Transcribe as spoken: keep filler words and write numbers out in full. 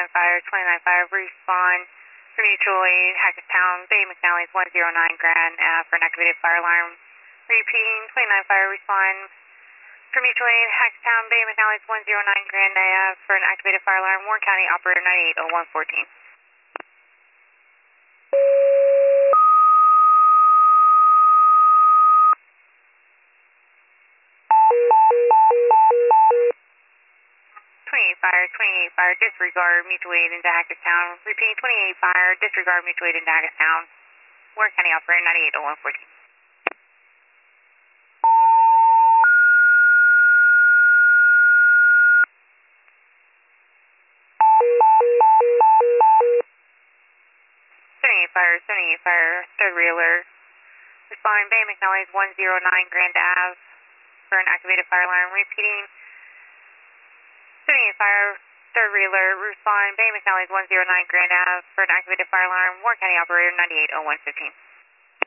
Fire, twenty-nine Fire, respond for mutual aid, Hackettstown, Bay McNally's one zero nine Grand Ave for an activated fire alarm. Repeating, twenty-nine Fire, respond for mutual aid, Hackettstown, Bay McNally's one zero nine Grand Ave for an activated fire alarm. Warren County, operator ninety-eight oh one fourteen. twenty-eight Fire, twenty-eight Fire, disregard mutual aid into Hackettstown. Repeating, twenty-eight Fire, disregard mutual aid into Hackettstown. Warren County, operator ninety-eight oh one fourteen. seventy-eight Fire, seventy-eight Fire, third reeler. Responding Bay McNally's one zero nine Grand Ave for an activated fire alarm. Repeating, seventy-eight Fire, third reeler. Responding Bay McNally's one zero nine Grand Ave for an activated fire alarm. Warren County operator ninety-eight oh one fifteen.